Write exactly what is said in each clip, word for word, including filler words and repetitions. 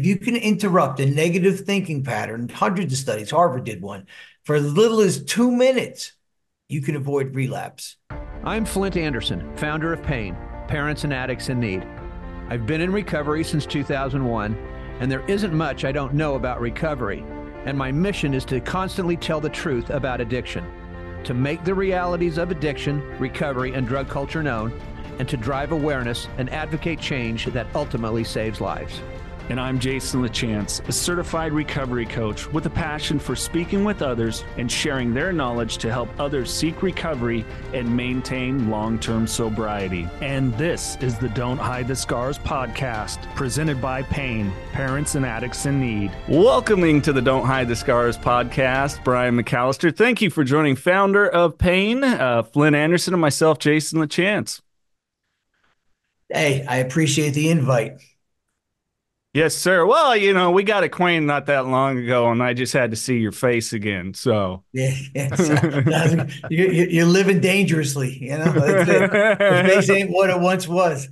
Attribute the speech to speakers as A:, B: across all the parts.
A: if you can interrupt a negative thinking pattern, hundreds of studies, Harvard did one, for as little as two minutes, you can avoid relapse.
B: I'm Flint Anderson, founder of Pain, Parents and Addicts in Need. I've been in recovery since two thousand one, and there isn't much I don't know about recovery. And my mission is to constantly tell the truth about addiction, to make the realities of addiction, recovery, and drug culture known, and to drive awareness and advocate change that ultimately saves lives.
C: And I'm Jason LaChance, a certified recovery coach with a passion for speaking with others and sharing their knowledge to help others seek recovery and maintain long-term sobriety. And this is the Don't Hide the Scars podcast, presented by Pain, Parents and Addicts in Need. Welcoming to the Don't Hide the Scars podcast, Brian McAllister. Thank you for joining founder of Pain, uh, Flint Anderson, and myself, Jason LaChance.
A: Hey, I appreciate the invite.
C: Yes, sir. Well, you know, we got acquainted not that long ago, and I just had to see your face again. So,
A: yeah, yeah. you, you, you're living dangerously. You know, that's it. The face ain't what it once was.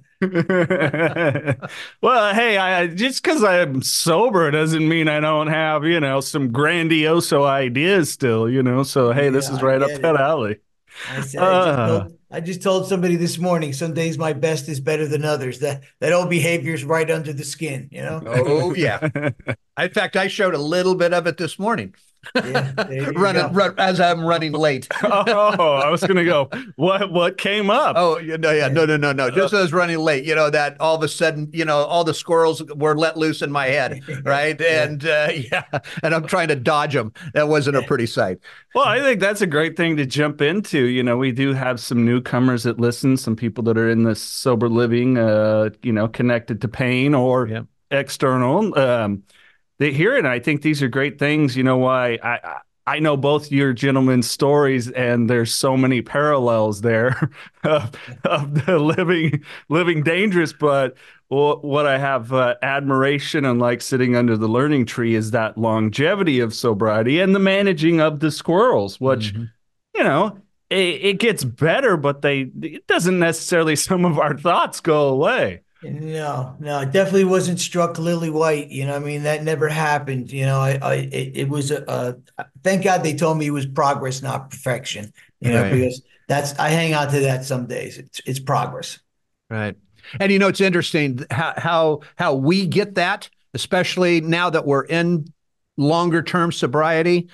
C: Well, hey, I just because I'm sober doesn't mean I don't have, you know, some grandiose ideas still. You know, so hey, yeah, this is right up it. that alley.
A: I, said, uh, I, just told, I just told somebody this morning, some days my best is better than others. That that old behavior is right under the skin, you know?
D: Oh, yeah. In fact, I showed a little bit of it this morning. Yeah, running run, as I'm running late.
C: Oh, I was gonna go. What what came up?
D: Oh, you know, yeah, no, no, no, no. Just as I was running late, you know, that all of a sudden, you know, all the squirrels were let loose in my head, right? Yeah. And uh, yeah, and I'm trying to dodge them. That wasn't a pretty sight.
C: Well, I think that's a great thing to jump into. You know, we do have some newcomers that listen, some people that are in this sober living, uh, you know, connected to pain or yeah. external. Um, They hear it, and I think these are great things. You know why? I, I I know both your gentlemen's stories, and there's so many parallels there of, of the living living dangerous. But what I have uh, admiration and like sitting under the learning tree is that longevity of sobriety and the managing of the squirrels, which, mm-hmm. you know, it, it gets better, but they it doesn't necessarily, some of our thoughts go away.
A: No, no, it definitely wasn't struck lily white. You know, I mean, that never happened. You know, I, I, it, it was a, a, thank God they told me it was progress, not perfection. You know, right. Because that's, I hang on to that some days. It's, it's progress.
D: Right. And, you know, it's interesting how, how, how we get that, especially now that we're in longer term sobriety.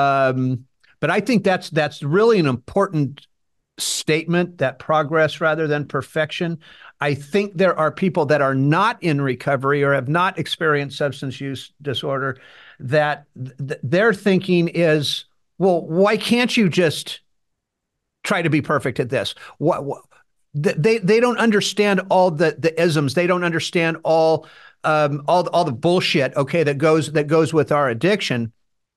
D: Um, but I think that's, that's really an important statement, that progress rather than perfection. I think there are people that are not in recovery or have not experienced substance use disorder that th- their thinking is, well, why can't you just try to be perfect at this? What, what they they don't understand all the the isms. They don't understand all um, all all the bullshit. Okay, that goes that goes with our addiction.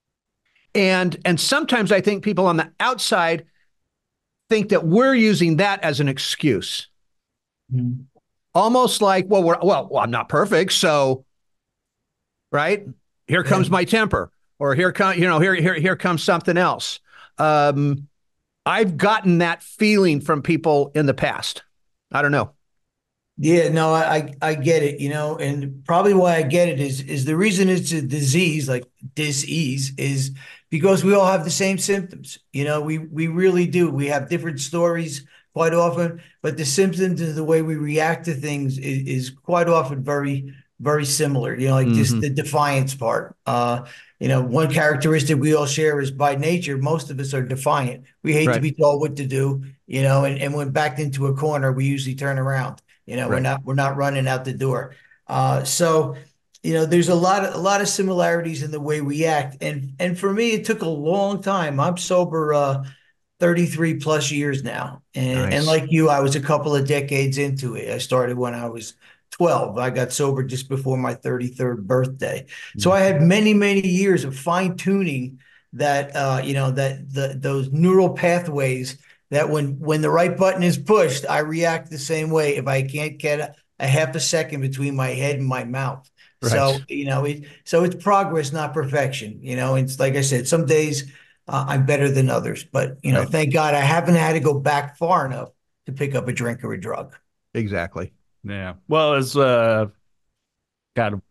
D: And and sometimes I think people on the outside think that we're using that as an excuse. Mm-hmm. Almost like, well, we're well, well, I'm not perfect, so right here comes yeah. my temper, or here come, you know, here, here, here comes something else. Um, I've gotten that feeling from people in the past. I don't know.
A: Yeah, no, I, I get it, you know, and probably why I get it is, is the reason it's a disease, like dis-ease, is because we all have the same symptoms. You know, we, we really do. We have different stories quite often, but the symptoms and the way we react to things is, is quite often very, very similar. You know, like mm-hmm. just the defiance part. Uh, you know, one characteristic we all share is by nature, most of us are defiant. We hate right. to be told what to do, you know, and, and when backed into a corner, we usually turn around. You know, right. we're not we're not running out the door. Uh, so, you know, there's a lot of a lot of similarities in the way we act. And and for me, it took a long time. I'm sober uh, thirty-three plus years now. And, nice. and like you, I was a couple of decades into it. I started when I was twelve. I got sober just before my thirty-third birthday. Mm-hmm. So I had many, many years of fine tuning that, uh, you know, that the those neural pathways that when when the right button is pushed, I react the same way if I can't get a, a half a second between my head and my mouth. Right. So, you know, it, so it's progress, not perfection. You know, it's like I said, some days uh, I'm better than others, but, you know, right. thank God I haven't had to go back far enough to pick up a drink or a drug.
D: Exactly.
C: Yeah. Well, as uh, got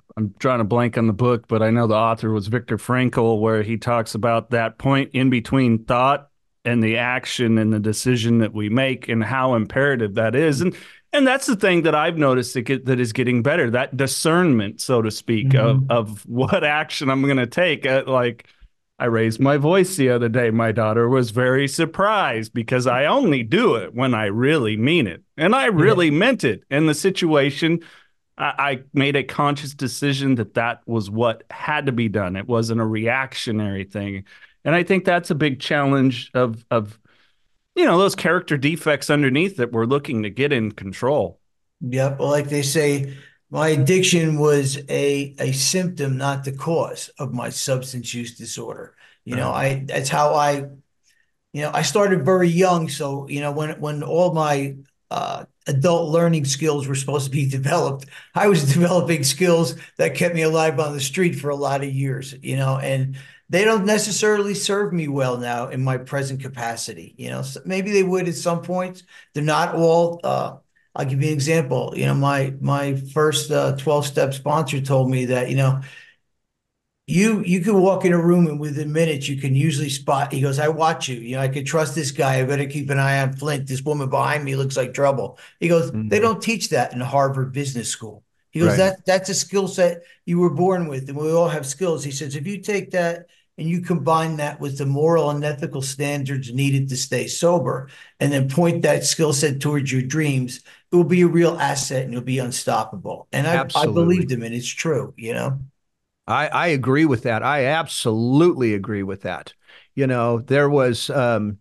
C: I'm trying to blank on the book, but I know the author was Viktor Frankl, where he talks about that point in between thought and the action and the decision that we make and how imperative that is. And and that's the thing that I've noticed that, get, that is getting better, that discernment, so to speak, mm-hmm. of, of what action I'm going to take. Uh, like I raised my voice the other day. My daughter was very surprised because I only do it when I really mean it. And I really yeah. meant it. In the situation, I, I made a conscious decision that that was what had to be done. It wasn't a reactionary thing. And I think that's a big challenge of, of you know, those character defects underneath that we're looking to get in control.
A: Yep. Well, like they say, my addiction was a a symptom, not the cause of my substance use disorder. You know, uh-huh. I that's how I, you know, I started very young. So, you know, when when all my uh, adult learning skills were supposed to be developed, I was developing skills that kept me alive on the street for a lot of years, you know, and they don't necessarily serve me well now in my present capacity. You know, so maybe they would at some points. They're not all. Uh, I'll give you an example. You know, my my first uh, twelve-step sponsor told me that, you know, you you can walk in a room and within minutes you can usually spot. He goes, I watch you. You know, I can trust this guy. I better keep an eye on Flint. This woman behind me looks like trouble. He goes, mm-hmm. they don't teach that in Harvard Business School. He goes, right. that that's a skill set you were born with, and we all have skills. He says, if you take that and you combine that with the moral and ethical standards needed to stay sober, and then point that skill set towards your dreams, it will be a real asset and you'll be unstoppable. And I, I believed him, and it's true, you know?
D: I, I agree with that. I absolutely agree with that. You know, there was, um,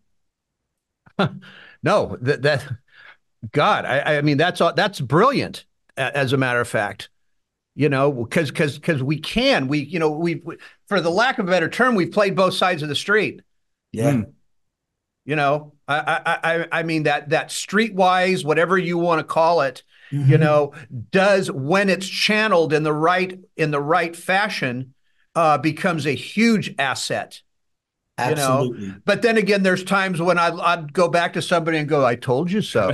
D: no, that, that God, I, I mean, that's, that's brilliant, as a matter of fact. You know, because because because we can, we, you know, we, for the lack of a better term, we've played both sides of the street.
A: Yeah. Mm.
D: You know, I, I, I mean, that, that streetwise, whatever you want to call it, mm-hmm. you know, does, when it's channeled in the right, in the right fashion, uh, becomes a huge asset.
A: Absolutely.
D: You know? But then again, there's times when I'd, I'd go back to somebody and go, I told you so.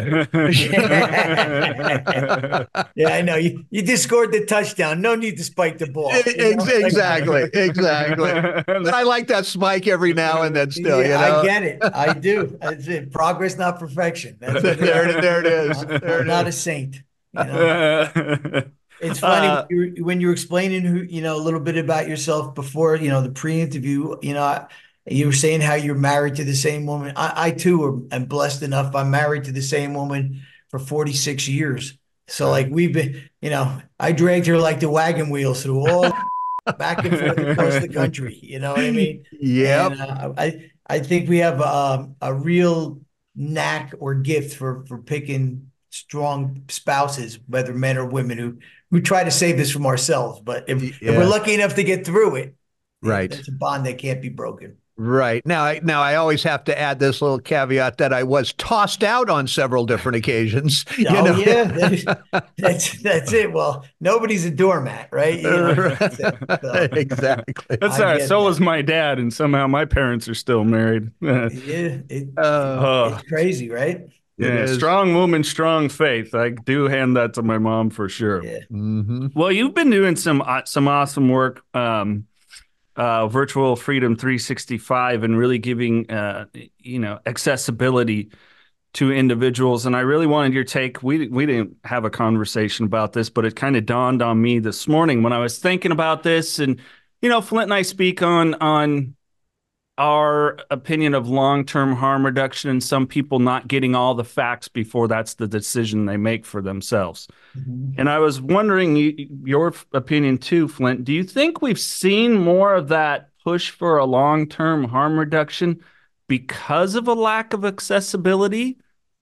A: Yeah, I know. You, you just scored the touchdown. No need to spike the ball.
D: Exactly. Exactly. But I like that spike every now and then still.
A: Yeah,
D: you know?
A: I get it. I do. That's it. Progress, not perfection. That's
D: there, there it is.
A: I'm,
D: there
A: I'm
D: it
A: not
D: is.
A: a saint. You know? It's funny uh, when, you were, when you were explaining who, you know, a little bit about yourself before, you know, the pre-interview, you know, I, you were saying how you're married to the same woman. I, I too am blessed enough. I'm married to the same woman for forty-six years. So like we've been, you know, I dragged her like the wagon wheels through all back and forth across the country. You know what I mean?
D: Yeah.
A: Uh, I I think we have um, a real knack or gift for for picking strong spouses, whether men or women, who who try to save us from ourselves. But if, yeah. if we're lucky enough to get through it,
D: right,
A: it's a bond that can't be broken.
D: Right. Now, I, now I always have to add this little caveat that I was tossed out on several different occasions. You
A: oh,
D: know?
A: yeah. That's, that's, that's it. Well, nobody's a doormat, right? You know, that's it. So,
D: exactly.
C: That's all right. So that. was my dad, and somehow my parents are still married.
A: yeah. It,
C: uh,
A: it's crazy, right?
C: Yeah. Strong woman, strong faith. I do hand that to my mom for sure.
A: Yeah.
C: Mm-hmm. Well, you've been doing some, uh, some awesome work. Um, Uh, Virtual Freedom three sixty-five, and really giving, uh, you know, accessibility to individuals. And I really wanted your take. We we didn't have a conversation about this, but it kind of dawned on me this morning when I was thinking about this. And, you know, Flint and I speak on on our opinion of long-term harm reduction, and some people not getting all the facts before that's the decision they make for themselves. Mm-hmm. And I was wondering your opinion too, Flint. Do you think we've seen more of that push for a long-term harm reduction because of a lack of accessibility?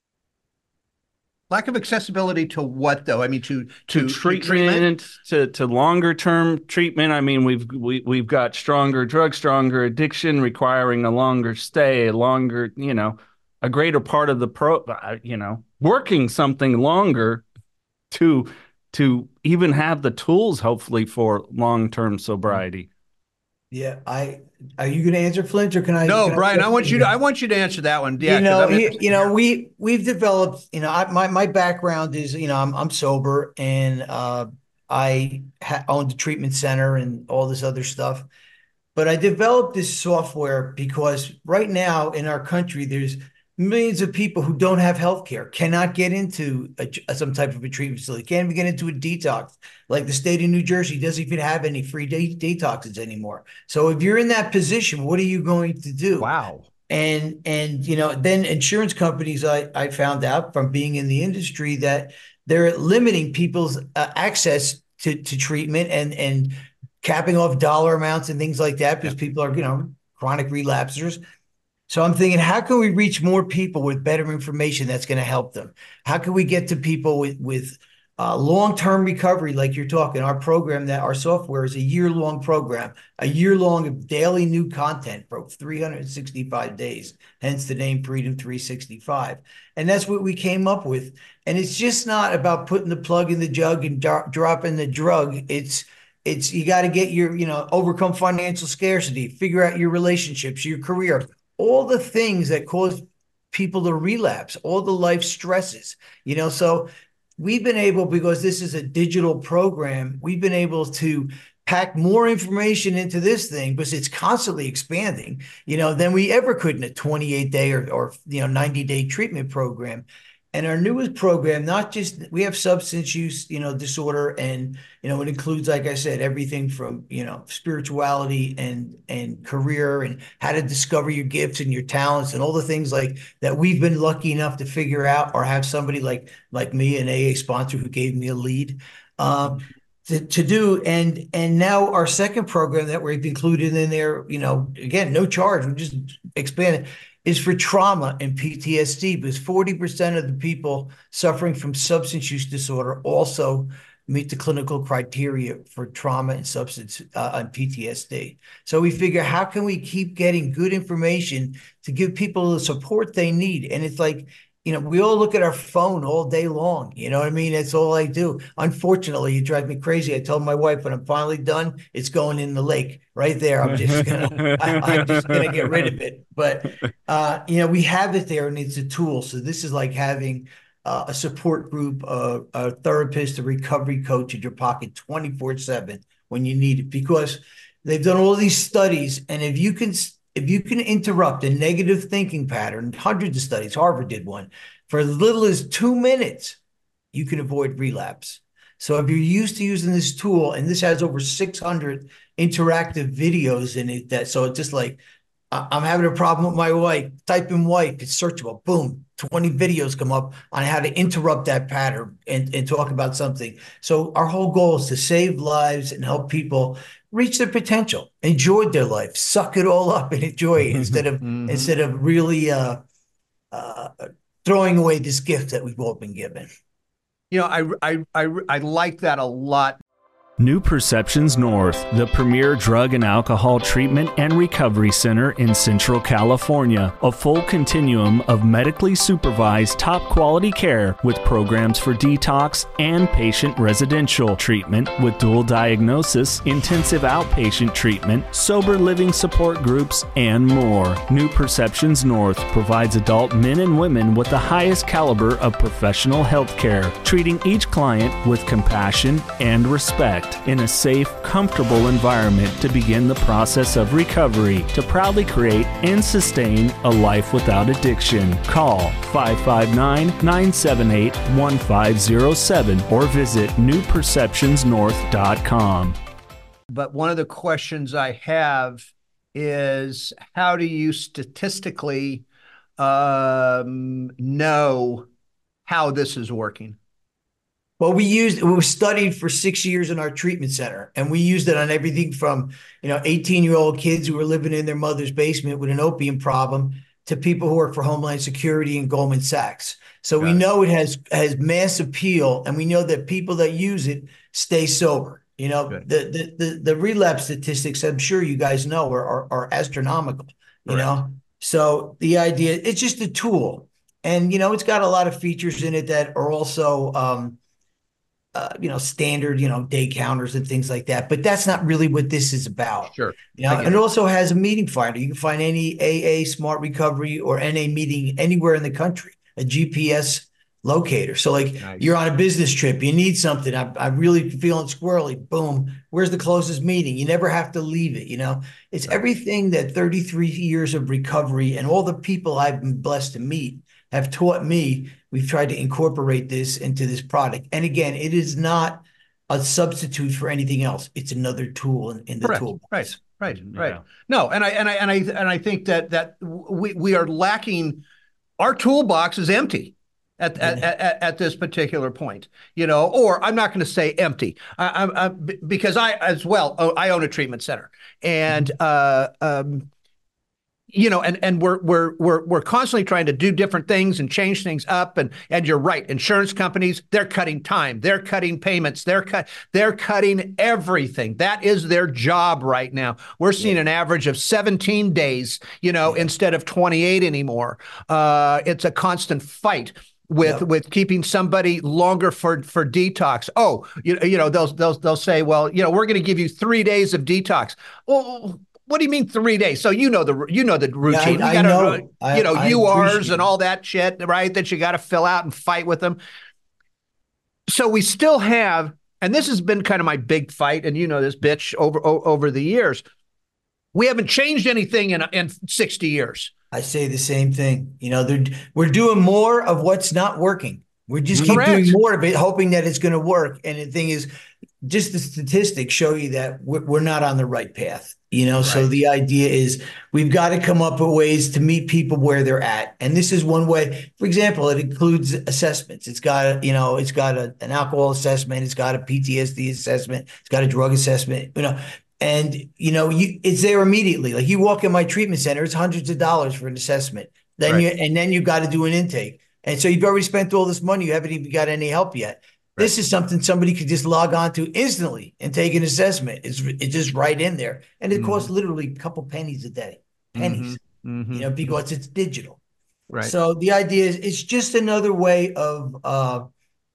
D: Lack of accessibility to what, though? I mean, to
C: to, to treatment, treatment, to to longer term treatment. I mean, we've we, we've got stronger drug, stronger addiction, requiring a longer stay, a longer, you know, a greater part of the pro, you know, working something longer to to even have the tools, hopefully, for long term sobriety.
A: Yeah, I are you going to answer, Flint, or can I?
D: No,
A: can
D: Brian, I, I want you to. I want you to answer that one. Yeah,
A: you know, he, you know, we we've developed. You know, I, my my background is, you know, I'm I'm sober, and uh, I ha- owned a treatment center and all this other stuff. But I developed this software because right now in our country, there's millions of people who don't have health care, cannot get into a, some type of a treatment facility, can't even get into a detox. Like the state of New Jersey doesn't even have any free de- detoxes anymore. So if you're in that position, what are you going to do?
D: Wow.
A: And, and, you know, then insurance companies, I, I found out from being in the industry that they're limiting people's uh, access to, to treatment and, and capping off dollar amounts and things like that because yeah. people are, you know, chronic relapsers. So I'm thinking, how can we reach more people with better information that's going to help them? How can we get to people with, with uh, long-term recovery like you're talking? Our program, that our software is a year-long program, a year-long of daily new content for three hundred sixty-five days, hence the name Freedom three sixty-five. And that's what we came up with. And it's just not about putting the plug in the jug and do- dropping the drug. It's It's you got to get your, you know, overcome financial scarcity, figure out your relationships, your career, all the things that cause people to relapse, all the life stresses, you know. So we've been able, because this is a digital program, we've been able to pack more information into this thing because it's constantly expanding, you know, than we ever could in a twenty-eight day or, or you know, ninety day treatment program. And our newest program, not just, we have substance use, you know, disorder, and, you know, it includes, like I said, everything from, you know, spirituality and, and career and how to discover your gifts and your talents and all the things like that we've been lucky enough to figure out, or have somebody like, like me, an A A sponsor who gave me a lead um, to, to do. And, and now our second program that we've included in there, you know, again, no charge, we just expanded, is for trauma and P T S D, because forty percent of the people suffering from substance use disorder also meet the clinical criteria for trauma and substance uh, and P T S D. So we figure, how can we keep getting good information to give people the support they need? And it's like, you know, we all look at our phone all day long. You know what I mean? That's all I do. Unfortunately, it drives me crazy. I told my wife, when I'm finally done, it's going in the lake right there. I'm just gonna, I, I'm just gonna get rid of it. But uh, you know, we have it there, and it's a tool. So this is like having uh, a support group, uh, a therapist, a recovery coach in your pocket twenty-four seven when you need it, because they've done all these studies, and if you can. If you can interrupt a negative thinking pattern, hundreds of studies, Harvard did one, for as little as two minutes, you can avoid relapse. So if you're used to using this tool, and this has over six hundred interactive videos in it, that so it's just like, I'm having a problem with my wife, type in wife, it's searchable, boom, twenty videos come up on how to interrupt that pattern and, and talk about something. So our whole goal is to save lives and help people reach their potential, enjoy their life, suck it all up and enjoy it instead of mm-hmm. instead of really uh, uh, throwing away this gift that we've all been given.
D: You know, I I I, I like that a lot.
E: New Perceptions North, the premier drug and alcohol treatment and recovery center in Central California. A full continuum of medically supervised top quality care with programs for detox and patient residential treatment with dual diagnosis, intensive outpatient treatment, sober living support groups, and more. New Perceptions North provides adult men and women with the highest caliber of professional health care, treating each client with compassion and respect, in a safe, comfortable environment to begin the process of recovery to proudly create and sustain a life without addiction. Call five five nine, nine seven eight, one five zero seven or visit new perceptions north dot com.
D: But one of the questions I have is, how do you statistically um, know how this is working?
A: Well, we used, it was studied for six years in our treatment center, and we used it on everything from, you know, eighteen-year-old kids who were living in their mother's basement with an opium problem to people who work for Homeland Security and Goldman Sachs. So Got we it. know it has has mass appeal, and we know that people that use it stay sober. You know, the, the the the relapse statistics, I'm sure you guys know, are are, are astronomical. You Correct. know, so the idea, it's just a tool, and you know, it's got a lot of features in it that are also um, Uh, you know, standard, you know, day counters and things like that. But that's not really what this is about.
D: Sure.
A: You know, and it also has a meeting finder. You can find any A A Smart Recovery or N A meeting anywhere in the country, a G P S locator. So like
D: Nice.
A: you're on a business trip, you need something. I, I'm really feeling squirrely. Boom. Where's the closest meeting? You never have to leave it. You know, it's right. Everything that thirty-three years of recovery and all the people I've been blessed to meet have taught me. We've tried to incorporate this into this product. And again, it is not a substitute for anything else. It's another tool in, in the
D: Correct.
A: toolbox.
D: Right. Right.
C: Yeah.
D: Right. No, and I and I and I and I think that that we we are lacking. Our toolbox is empty. At, yeah. at, at, at this particular point, you know, or I'm not going to say empty, I, I, I, because I as well, I own a treatment center, and uh, um, you know, and and we're we're we're we're constantly trying to do different things and change things up, and and you're right, insurance companies, they're cutting time, they're cutting payments, they're cut, they're cutting everything. That is their job right now. We're seeing yeah. an average of seventeen days, you know, yeah. instead of twenty-eight anymore. Uh, it's a constant fight. With yep. with keeping somebody longer for for detox. Oh, you you know they'll they'll they'll say, well, you know, we're going to give you three days of detox. Well, what do you mean three days? So you know the you know the routine.
A: Yeah, I,
D: you got
A: know.
D: to you know
A: I,
D: U Rs
A: I
D: and all that shit, right? That you got to fill out and fight with them. So we still have, and this has been kind of my big fight, and you know this, bitch, over over the years. We haven't changed anything in in sixty years.
A: I say the same thing. You know, we're doing more of what's not working. We just keep
D: Correct.
A: doing more of it, hoping that it's going to work. And the thing is, just the statistics show you that we're not on the right path. You know, right. So the idea is we've got to come up with ways to meet people where they're at. And this is one way. For example, it includes assessments. It's got, a, you know, it's got a, an alcohol assessment. It's got a P T S D assessment. It's got a drug assessment. You know. And, you know, you, it's there immediately. Like you walk in my treatment center, it's hundreds of dollars for an assessment. Then right. you, and then you've got to do an intake. And so you've already spent all this money. You haven't even got any help yet. Right. This is something somebody could just log on to instantly and take an assessment. It's, it's just right in there. And it mm-hmm. costs literally a couple pennies a day, pennies, mm-hmm. you know, because it's digital.
D: Right.
A: So the idea is it's just another way of, uh,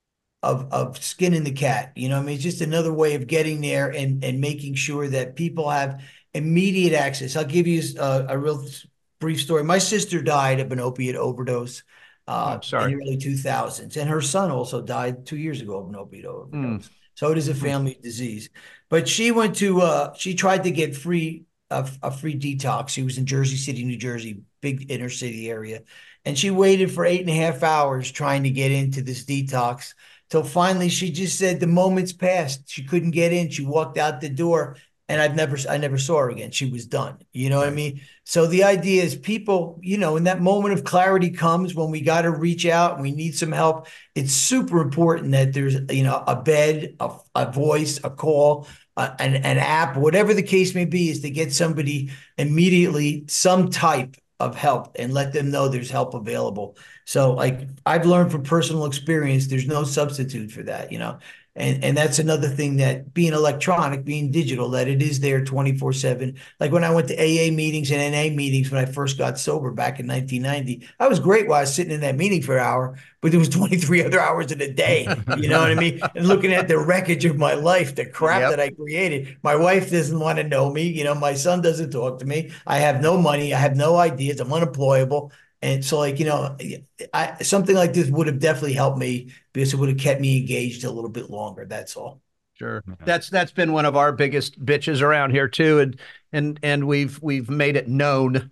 A: of of skinning the cat. You know, I mean, it's just another way of getting there and and making sure that people have immediate access. I'll give you a, a real brief story. My sister died of an opiate overdose uh,
D: oh,
A: in the early two thousands, and her son also died two years ago of an opiate overdose. Mm. So it is a family mm. disease. But she went to uh, she tried to get free a, a free detox. She was in Jersey City, New Jersey, big inner city area, and she waited for eight and a half hours trying to get into this detox. Till finally she just said the moments passed. She couldn't get in. She walked out the door and I've never, I never saw her again. She was done. You know right. what I mean? So the idea is people, you know, in that moment of clarity comes when we got to reach out and we need some help. It's super important that there's, you know, a bed, a, a voice, a call, uh, an, an app, whatever the case may be, is to get somebody immediately some type of help and let them know there's help available. So like I've learned from personal experience, there's no substitute for that, you know, and, and that's another thing that being electronic, being digital, that it is there twenty-four seven. Like when I went to A A meetings and N A meetings, when I first got sober back in nineteen ninety, I was great while I was sitting in that meeting for an hour, but there was twenty-three other hours in a day, you know what I mean? And looking at the wreckage of my life, the crap yep. that I created. My wife doesn't want to know me. You know, my son doesn't talk to me. I have no money. I have no ideas. I'm unemployable. And so like, you know, I, something like this would have definitely helped me because it would have kept me engaged a little bit longer. That's all.
D: Sure. That's, that's been one of our biggest bitches around here too. And, and, and we've, we've made it known,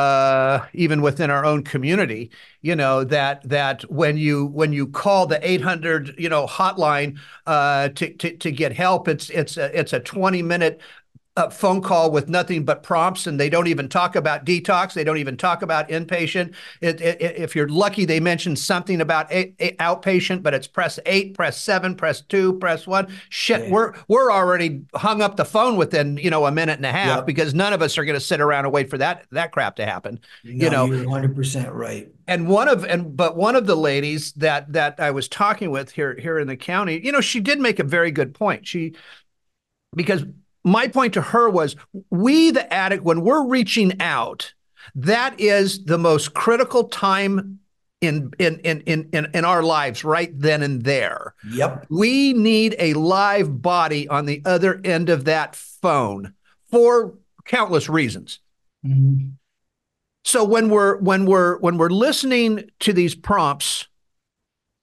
D: uh, even within our own community, you know, that, that when you, when you call the eight hundred, you know, hotline, uh, to, to, to get help, it's, it's a, it's a twenty minute a phone call with nothing but prompts, and they don't even talk about detox. They don't even talk about inpatient. It, it, if you're lucky, they mention something about a, a outpatient, but it's press eight, press seven, press two, press one. Shit, yeah. we're we're already hung up the phone within you know a minute and a half yep. because none of us are going to sit around and wait for that that crap to happen.
A: No,
D: you know,
A: you're one hundred percent right.
D: And one of and but one of the ladies that that I was talking with here here in the county, you know, she did make a very good point. She because. My point to her was, we, the addict, when we're reaching out, that is the most critical time in in in in in our lives, right then and there.
A: Yep.
D: We need a live body on the other end of that phone for countless reasons. Mm-hmm. So when we're when we're when we're listening to these prompts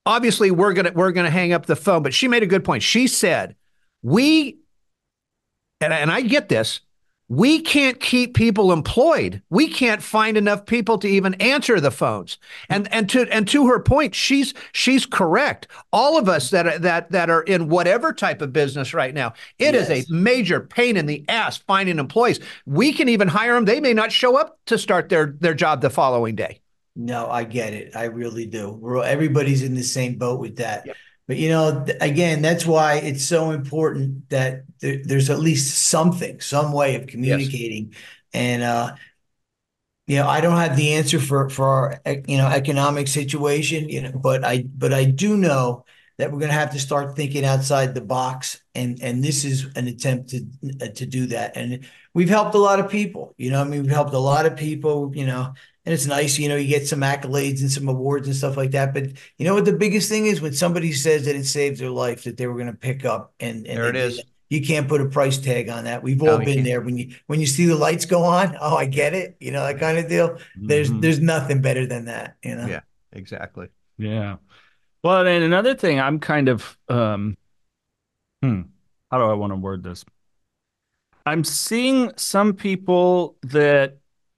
D: obviously we're gonna we're gonna hang up the phone, but she made a good point. She said, we and, and I get this, we can't keep people employed. We can't find enough people to even answer the phones. And and to and to her point, she's she's correct. All of us that are, that that are in whatever type of business right now, it yes. is a major pain in the ass finding employees. We can even hire them. They may not show up to start their their job the following day.
A: No, I get it. I really do. We're everybody's in the same boat with that.
D: Yep.
A: But, you know, th- again, that's why it's so important that there, there's at least something, some way of communicating. Yes. And, uh, you know, I don't have the answer for, for our, you know, economic situation, you know, but I, but I do know that we're going to have to start thinking outside the box. And, and this is an attempt to, uh, to do that. And we've helped a lot of people, you know, I mean, we've helped a lot of people, you know, and it's nice, you know, you get some accolades and some awards and stuff like that. But you know what the biggest thing is? When somebody says that it saved their life, that they were going to pick up, and, and
D: there it is.
A: Did. You can't put a price tag on that. We've all no, been there. When you when you see the lights go on, oh, I get it. You know, that kind of deal. Mm-hmm. There's there's nothing better than that. You know.
D: Yeah, exactly.
C: Yeah. Well, and another thing, I'm kind of, um, hmm, how do I want to word this? I'm seeing some people that.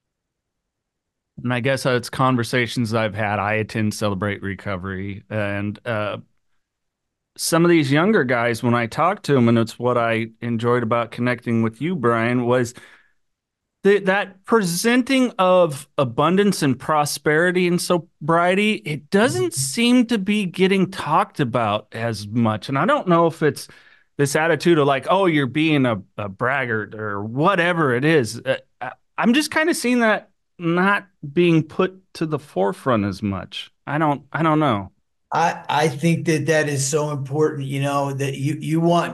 C: And I guess it's conversations I've had. I attend Celebrate Recovery, and uh, some of these younger guys, when I talk to them, and it's what I enjoyed about connecting with you, Brian, was the, that presenting of abundance and prosperity and sobriety. It doesn't seem to be getting talked about as much. And I don't know if it's this attitude of like, oh, you're being a, a braggart or whatever it is. Uh, I'm just kind of seeing that not being put to the forefront as much. I don't, I don't know.
A: I, I think that that is so important, you know, that you, you want,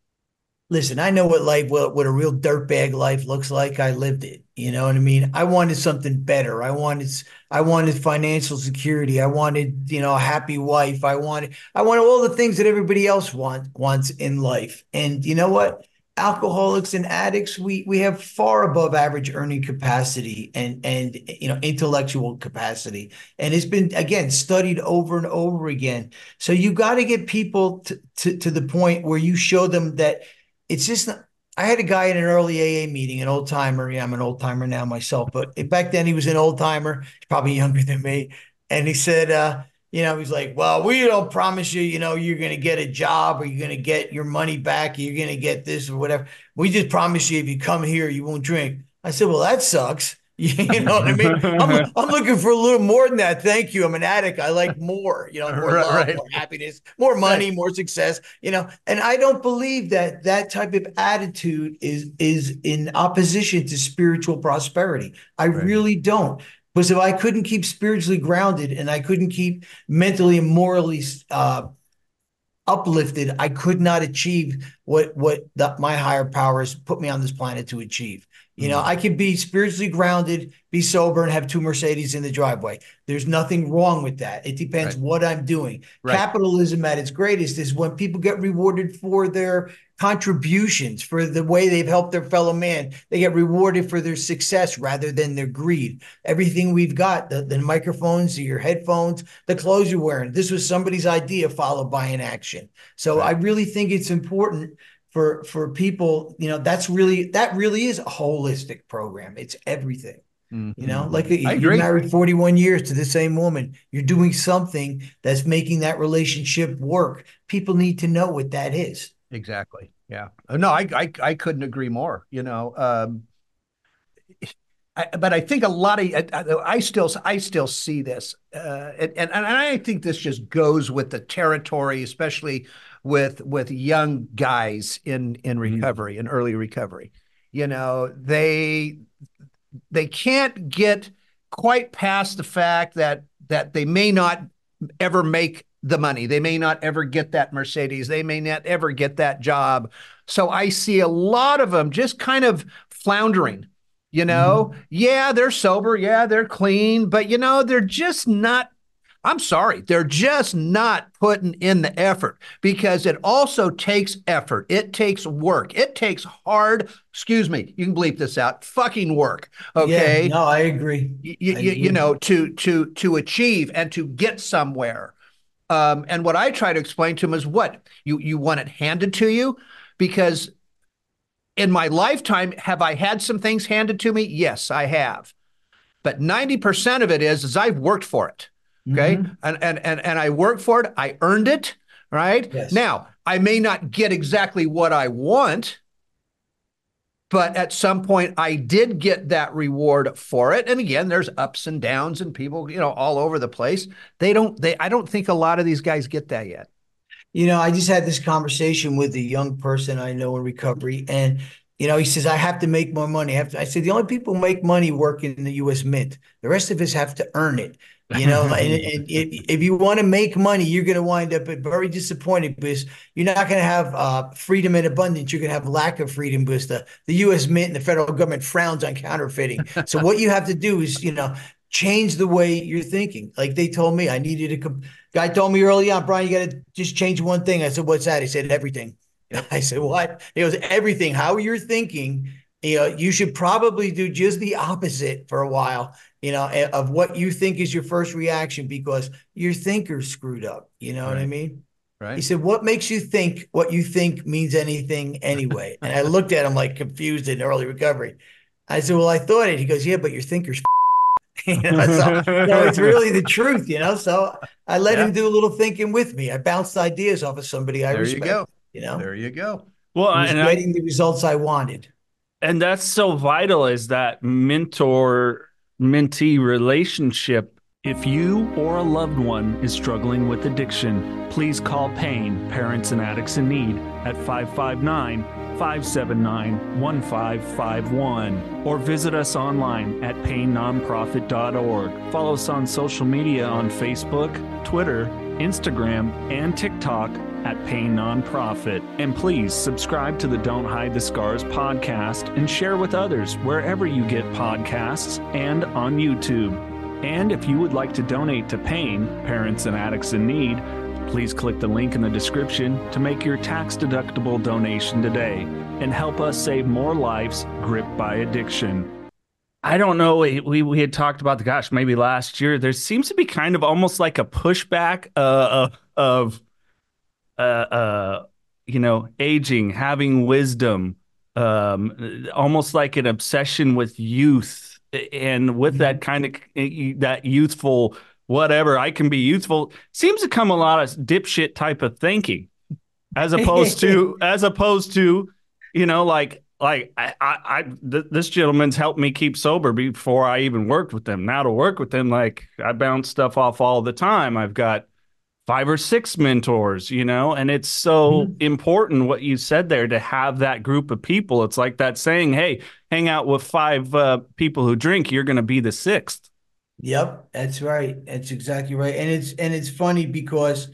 A: listen, I know what life, what, what a real dirtbag life looks like. I lived it, you know what I mean? I wanted something better. I wanted, I wanted financial security. I wanted, you know, a happy wife. I wanted, I wanted all the things that everybody else want, wants in life. And you know what? Alcoholics and addicts, we we have far above average earning capacity and and you know intellectual capacity, and it's been again studied over and over again. So you got to get people to, to to the point where you show them that it's just not. I had a guy in an early A A meeting, an old timer. Yeah, I'm an old timer now myself, but back then he was an old timer. He's probably younger than me, and he said, uh, you know, he's like, well, we don't promise you, you know, you're going to get a job or you're going to get your money back. Or you're going to get this or whatever. We just promise you if you come here, you won't drink. I said, well, that sucks. You know what I mean? I'm, I'm looking for a little more than that. Thank you. I'm an addict. I like more, you know, more
D: right,
A: love,
D: right.
A: more happiness, more money,
D: right.
A: more success, you know, and I don't believe that that type of attitude is, is in opposition to spiritual prosperity. I right. really don't. Because if I couldn't keep spiritually grounded and I couldn't keep mentally and morally uh, uplifted, I could not achieve what what the, my higher powers put me on this planet to achieve. You know, I could be spiritually grounded, be sober, and have two Mercedes in the driveway. There's nothing wrong with that. It depends right. what I'm doing. Right. Capitalism at its greatest is when people get rewarded for their contributions, for the way they've helped their fellow man. They get rewarded for their success rather than their greed. Everything we've got, the, the microphones, your headphones, the clothes you're wearing, this was somebody's idea followed by an action. So right. I really think it's important for for people, you know, that's really, that really is a holistic program. It's everything, mm-hmm. you know, like a, you're married forty-one years to the same woman. You're doing something that's making that relationship work. People need to know what that is.
D: Exactly. Yeah. No, I, I, I couldn't agree more, you know, um, I, but I think a lot of, I, I still, I still see this, uh, and, and, and I think this just goes with the territory, especially with, with young guys in, in recovery, in early recovery. You know, they, they can't get quite past the fact that, that they may not ever make the money. They may not ever get that Mercedes. They may not ever get that job. So I see a lot of them just kind of floundering. You know, mm-hmm. yeah, they're sober. Yeah, they're clean. But, you know, they're just not, I'm sorry, they're just not putting in the effort, because it also takes effort. It takes work. It takes hard, excuse me, you can bleep this out, fucking work. Okay.
A: Yeah, no, I agree.
D: You, you,
A: I agree.
D: you know, to, to, to achieve and to get somewhere. Um, and what I try to explain to them is what you you want it handed to you, because in my lifetime, have I had some things handed to me? Yes, I have. But ninety percent of it is, is I've worked for it. Okay.
A: Mm-hmm.
D: And, and, and, and I worked for it. I earned it. Right.
A: Yes.
D: Now, I may not get exactly what I want, but at some point I did get that reward for it. And again, there's ups and downs and people, you know, all over the place. They don't, they, I don't think a lot of these guys get that yet.
A: You know, I just had this conversation with a young person I know in recovery, and you know, he says, I have to make more money. I, have to, I said, the only people who make money work in the U S Mint. The rest of us have to earn it. You know, and, and if, if you want to make money, you're going to wind up very disappointed because you're not going to have uh, freedom and abundance. You're going to have lack of freedom because the, the U S Mint and the federal government frowns on counterfeiting. So what you have to do is, you know, change the way you're thinking. Like they told me, I needed a comp- guy told me early on, Brian, you got to just change one thing. I said, what's that? He said, everything. I said, what? He goes, everything. How you're thinking, you know, you should probably do just the opposite for a while, you know, of what you think is your first reaction because your thinker's screwed up. You know
D: right.
A: what I mean?
D: Right.
A: He said, what makes you think what you think means anything anyway? And I looked at him like confused in early recovery. I said, well, I thought it. He goes, yeah, but your thinker's you know, so, so it's really the truth, you know. So I let yeah. him do a little thinking with me. I bounced ideas off of somebody I
D: there
A: respect.
D: You go.
A: You know,
D: there you go.
C: Well,
A: I was
C: and
A: getting
C: I,
A: the results I wanted,
C: and that's so vital is that mentor mentee relationship.
E: If you or a loved one is struggling with addiction, please call PAIN, Parents and Addicts in Need, at five five nine, five seven nine, one five five one or visit us online at pain nonprofit dot org. Follow us on social media on Facebook, Twitter, Instagram, and TikTok at Pain Nonprofit. And please subscribe to the Don't Hide the Scars podcast and share with others wherever you get podcasts and on YouTube. And if you would like to donate to PAIN, Parents and Addicts in Need, please click the link in the description to make your tax-deductible donation today and help us save more lives gripped by addiction.
C: I don't know. We, we had talked about the gosh, maybe last year. There seems to be kind of almost like a pushback uh, of, uh, uh, you know, aging, having wisdom, um, almost like an obsession with youth. And with that kind of that youthful whatever, I can be youthful, seems to come a lot of dipshit type of thinking, as opposed to as opposed to, you know, like like I, I, I th- this gentleman's helped me keep sober before I even worked with them. Now to work with them, like I bounce stuff off all the time. I've got five or six mentors, you know, and it's so mm-hmm. important what you said there to have that group of people. It's like that saying, hey, hang out with five uh, people who drink, you're going to be the sixth.
A: Yep, that's right. That's exactly right. And it's and it's funny because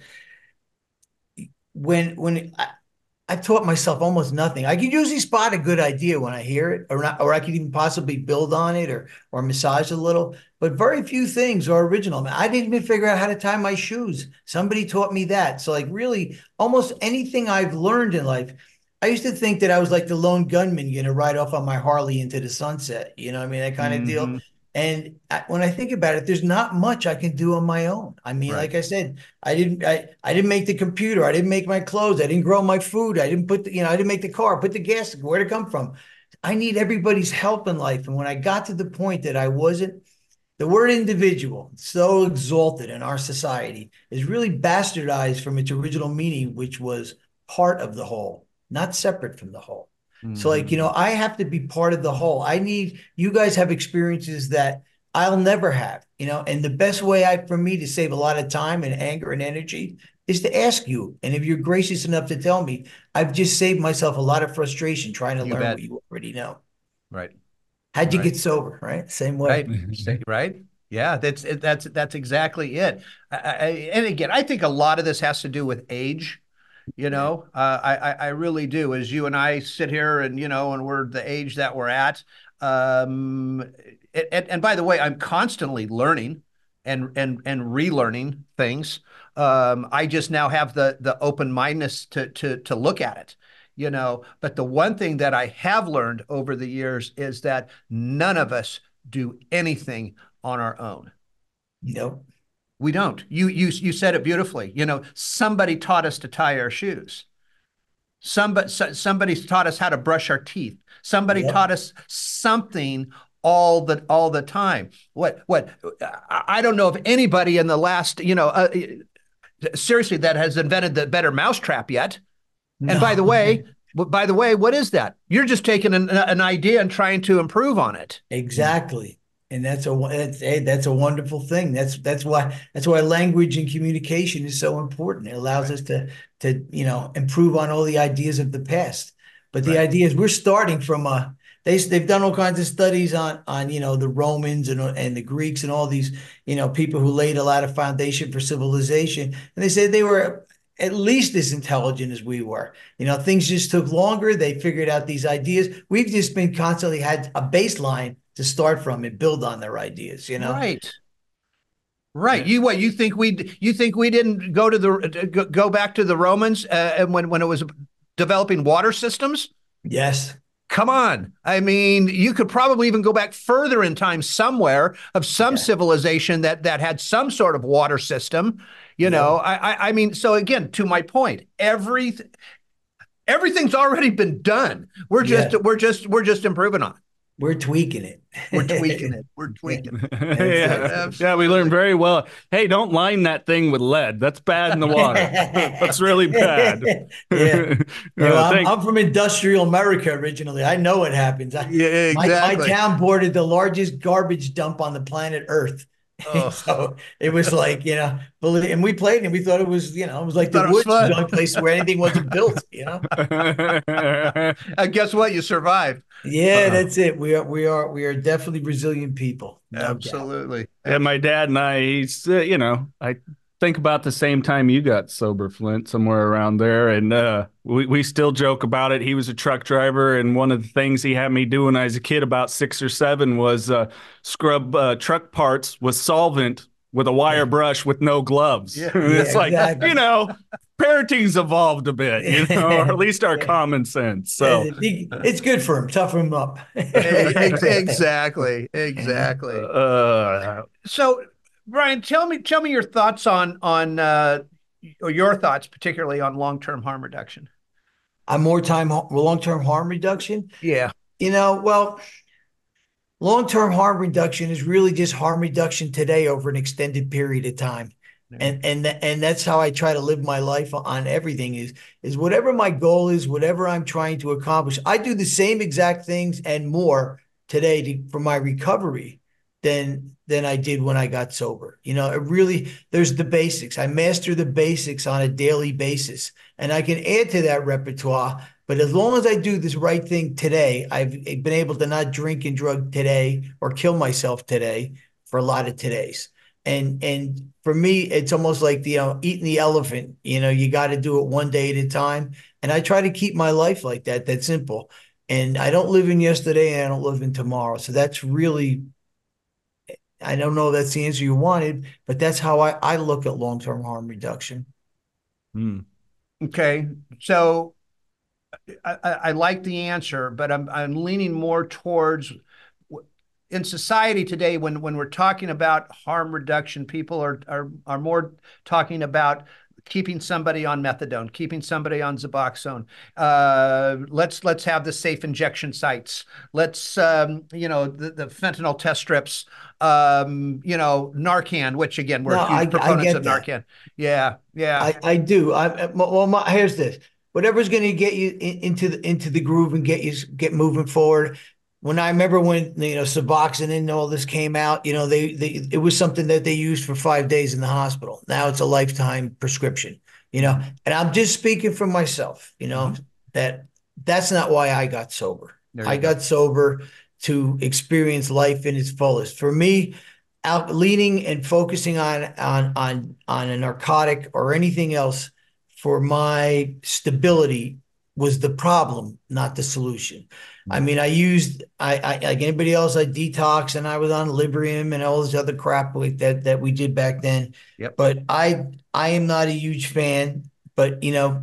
A: when when I, I taught myself almost nothing. I can usually spot a good idea when I hear it, or not, or I can even possibly build on it or or massage a little. But very few things are original. I didn't even figure out how to tie my shoes. Somebody taught me that. So like really, almost anything I've learned in life. I used to think that I was like the lone gunman, you know, ride off on my Harley into the sunset. You know what I mean? That kind of mm-hmm. deal. And I, when I think about it, there's not much I can do on my own. I mean, right. like I said, I didn't, I, I didn't make the computer. I didn't make my clothes. I didn't grow my food. I didn't put the, you know, I didn't make the car, put the gas, where'd it come from? I need everybody's help in life. And when I got to the point that I wasn't, the word individual, so exalted in our society, is really bastardized from its original meaning, which was part of the whole, not separate from the whole. Mm-hmm. So like, you know, I have to be part of the whole. I need, you guys have experiences that I'll never have, you know, and the best way I, for me to save a lot of time and anger and energy is to ask you. And if you're gracious enough to tell me, I've just saved myself a lot of frustration trying to you learn bet. What you already know.
D: Right.
A: How'd you
D: right.
A: get sober? Right. Same way.
D: Right. right. Yeah, that's, that's, that's exactly it. I, I, and again, I think a lot of this has to do with age. You know, uh, I, I really do. As you and I sit here and, you know, and we're the age that we're at. Um, and, and by the way, I'm constantly learning and and and relearning things. Um, I just now have the the open-mindedness to to to look at it, you know. But the one thing that I have learned over the years is that none of us do anything on our own.
A: Nope.
D: We don't. You you you said it beautifully. You know, somebody taught us to tie our shoes. Somebody somebody's taught us how to brush our teeth. Somebody
A: Yep.
D: taught us something all the all the time. What what I don't know of anybody in the last, you know, uh, seriously, that has invented the better mousetrap yet.
A: No.
D: And by the way, by the way, what is that? You're just taking an, an idea and trying to improve on it.
A: Exactly. And that's a that's, hey, that's a wonderful thing. That's that's why that's why language and communication is so important. It allows
D: Right.
A: us to to you know improve on all the ideas of the past. But the
D: Right.
A: idea is we're starting from a they they've done all kinds of studies on on you know the Romans and and the Greeks and all these you know people who laid a lot of foundation for civilization, and they said they were at least as intelligent as we were. You know, things just took longer. They figured out these ideas. We've just been constantly had a baseline to start from and build on their ideas, you know?
D: Right. Right. You what you think we you think we didn't go to the go back to the Romans uh, and when when it was developing water systems?
A: Yes.
D: Come on. I mean, you could probably even go back further in time somewhere of some
A: Yeah.
D: civilization that that had some sort of water system. You
A: Yeah.
D: know, I, I I mean, so again, to my point, every everything's already been done. We're just
A: Yeah.
D: we're just we're just improving on it.
A: We're tweaking it.
D: We're tweaking it. We're tweaking it.
C: yeah. yeah, we learned very well. Hey, don't line that thing with lead. That's bad in the water. That's really bad.
A: Yeah. You know,
C: Uh,
A: I'm,
C: thank-
A: I'm from industrial America originally. I know what happens. I,
D: Yeah,
A: my, my
D: exactly.
A: town bordered the largest garbage dump on the planet Earth.
D: Oh.
A: So it was like, you know, believe- and we played and we thought it was, you know, it was like
D: Thought
A: the
D: it was
A: woods, was
D: fun.
A: the only place where anything wasn't built, you know?
D: And guess what? You survived.
A: Yeah,
C: Uh-huh.
A: that's it. We are, we are, we are definitely resilient people. No doubt.
D: Absolutely.
C: And my dad and I, he's, uh, you know, I think about the same time you got sober, Flint, somewhere around there. And uh, we, we still joke about it. He was a truck driver. And one of the things he had me do when I was a kid, about six or seven, was uh, scrub uh, truck parts with solvent with a wire brush with no gloves.
D: Yeah.
C: And it's
A: Yeah,
C: like,
A: exactly.
C: you know, parenting's evolved a bit, you know, or at least our
A: Yeah.
C: common sense. So,
A: It's good for him. Toughen him up.
D: Ex- Exactly. Exactly.
C: uh,
D: So, Brian, tell me tell me your thoughts on on uh, or your thoughts, particularly on long term harm reduction.
A: On more time, long-term harm reduction.
D: Yeah.
A: You know, well, long-term harm reduction is really just harm reduction today over an extended period of time. And and and that's how I try to live my life on everything is is whatever my goal is, whatever I'm trying to accomplish. I do the same exact things and more today to, for my recovery than than I did when I got sober. You know, it really there's the basics. I master the basics on a daily basis, and I can add to that repertoire. But as long as I do this right thing today, I've been able to not drink and drug today or kill myself today for a lot of todays. And and for me, it's almost like the you know, eating the elephant. You know, you got to do it one day at a time. And I try to keep my life like that. That's simple. And I don't live in yesterday and I don't live in tomorrow. So that's really, I don't know if that's the answer you wanted, but that's how I, I look at long-term harm reduction.
C: hmm.
D: Okay. So I, I, I like the answer, but I'm I'm leaning more towards in society today when when we're talking about harm reduction, people are are are more talking about keeping somebody on methadone, keeping somebody on Suboxone. Uh, let's let's have the safe injection sites. Let's um, you know the, the fentanyl test strips. Um, you know Narcan, which again we're
A: No,
D: huge
A: I- I
D: proponents
A: get
D: of
A: that.
D: Narcan. Yeah, yeah.
A: I, I do. I well, my, here's this. Whatever's going to get you in, into the into the groove and get you get moving forward. When I remember when you know Suboxone and all this came out, you know they they it was something that they used for five days in the hospital. Now it's a lifetime prescription. You know, and I'm just speaking for myself. You know
D: Mhm.
A: that that's not why I got sober.
D: There you
A: I
D: go.
A: got sober to experience life in its fullest. For me, out leaning and focusing on on on on a narcotic or anything else for my stability was the problem, not the solution. I mean, I used I, I like anybody else, I detox and I was on Librium and all this other crap like that that we did back then.
D: Yep.
A: But I I am not a huge fan, but you know,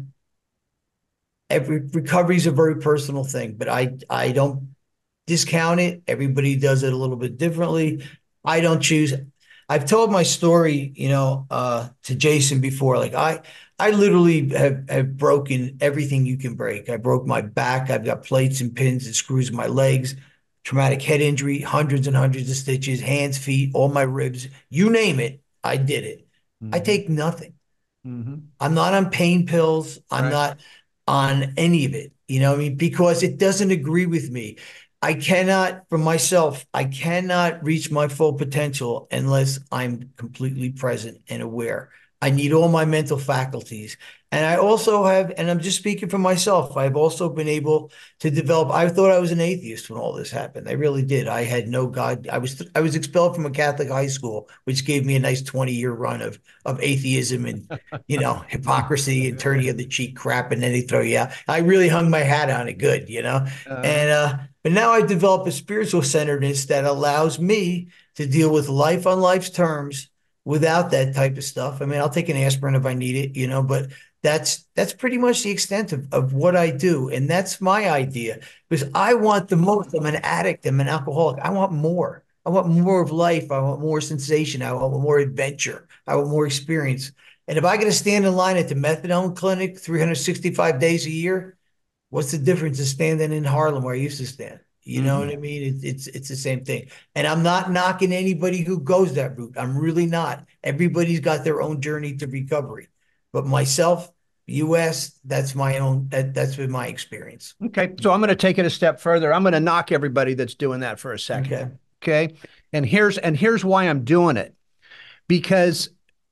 A: every recovery is a very personal thing, but I I don't discount it. Everybody does it a little bit differently. I don't choose. I've told my story, you know, uh, to Jason before. Like I, I literally have, have broken everything you can break. I broke my back. I've got plates and pins and screws in my legs, traumatic head injury, hundreds and hundreds of stitches, hands, feet, all my ribs, you name it. I did it. Mm-hmm. I take nothing. Mm-hmm. I'm not on pain pills. I'm right. not on any of it. You know what I mean? Because it doesn't agree with me. I cannot, for myself, I cannot reach my full potential unless I'm completely present and aware. I need all my mental faculties. And I also have, and I'm just speaking for myself, I've also been able to develop, I thought I was an atheist when all this happened. I really did. I had no God. I was I was expelled from a Catholic high school, which gave me a nice twenty-year run of of atheism and, you know, hypocrisy and turn the other cheek crap, and then they throw you out. I really hung my hat on it good, you know? Uh, and uh, but now I've developed a spiritual centeredness that allows me to deal with life on life's terms without that type of stuff. I mean, I'll take an aspirin if I need it, you know, but that's that's pretty much the extent of, of what I do. And that's my idea, because I want the most. I'm an addict. I'm an alcoholic. I want more. I want more of life. I want more sensation. I want more adventure. I want more experience. And if I got to stand in line at the methadone clinic three hundred sixty-five days a year, what's the difference of standing in Harlem where I used to stand? You know mm-hmm. what I mean? It, it's it's the same thing. And I'm not knocking anybody who goes that route. I'm really not. Everybody's got their own journey to recovery. But myself, U S, that's my own, that, that's been my experience.
D: Okay. So I'm going to take it a step further. I'm going to knock everybody that's doing that for a second. Okay. Okay. And here's, and here's why I'm doing it. Because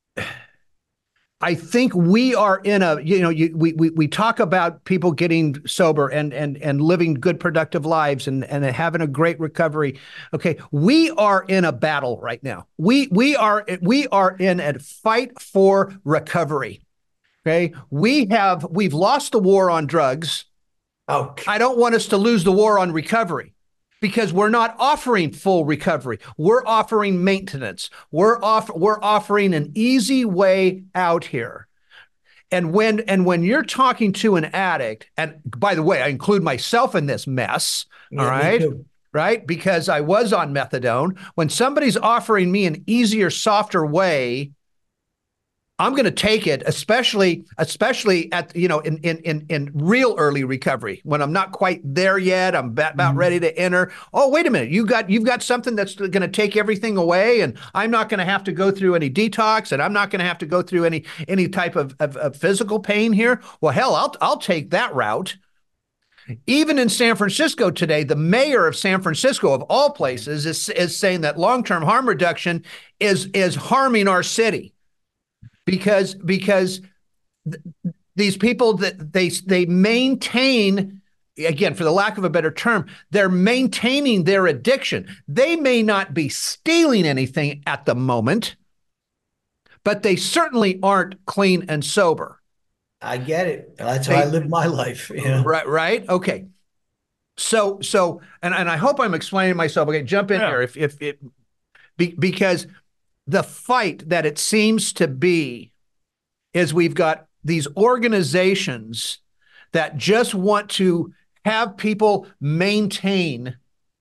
D: I think we are in a, you know, you, we, we, we talk about people getting sober and, and, and living good, productive lives and, and having a great recovery. Okay. We are in a battle right now. We, we are, we are in a fight for recovery. Okay. We have, we've lost the war on drugs.
A: Oh,
D: I don't want us to lose the war on recovery, because we're not offering full recovery. We're offering maintenance. We're off, we're offering an easy way out here. And when, and when you're talking to an addict, and by the way, I include myself in this mess. Yeah, all right. Right. Because I was on methadone. When somebody's offering me an easier, softer way, I'm going to take it, especially, especially at, you know, in, in, in, in real early recovery, when I'm not quite there yet. I'm about mm-hmm. ready to enter. Oh, wait a minute. You got, you've got something that's going to take everything away, and I'm not going to have to go through any detox, and I'm not going to have to go through any, any type of, of, of physical pain here. Well, hell, I'll, I'll take that route. Even in San Francisco today, the mayor of San Francisco, of all places, is, is saying that long-term harm reduction is, is harming our city. Because because th- these people that they they maintain, again, for the lack of a better term, they're maintaining their addiction. They may not be stealing anything at the moment, but they certainly aren't clean and sober.
A: I get it. That's how they, I live my life. You know?
D: Right, right. Okay. So so and, and I hope I'm explaining myself. Okay, jump in yeah. here if if it be, because the fight that it seems to be is we've got these organizations that just want to have people maintain,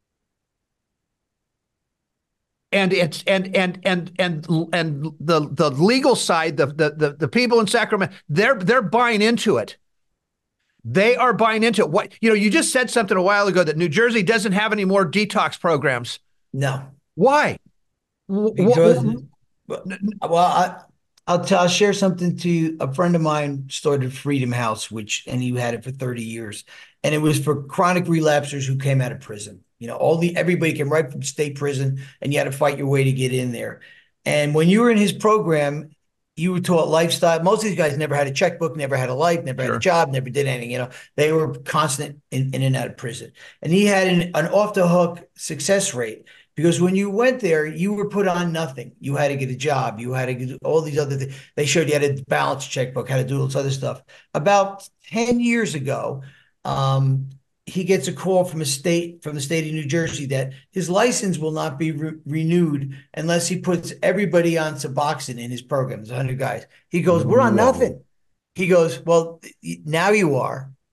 D: and it's and and and and and the the legal side, the the the, the people in Sacramento, they're they're buying into it. They are buying into it. What, you know, you just said something a while ago that New Jersey doesn't have any more detox programs.
A: No.
D: Why?
A: Because, well, I, I'll tell, I'll share something to you. A friend of mine started Freedom House, which, and he had it for thirty years. And it was for chronic relapsers who came out of prison. You know, all the, everybody came right from state prison, and you had to fight your way to get in there. And when you were in his program, you were taught lifestyle. Most of these guys never had a checkbook, never had a life, never sure. had a job, never did anything. You know, they were constant in, in and out of prison. And he had an, an off the hook success rate. Because when you went there, you were put on nothing. You had to get a job. You had to do all these other things. They showed you how to balance a checkbook, how to do all this other stuff. About ten years ago, um, he gets a call from a state, from the state of New Jersey, that his license will not be re- renewed unless he puts everybody on Suboxone in his program. There's one hundred guys. He goes, we're on nothing. He goes, well, now you are.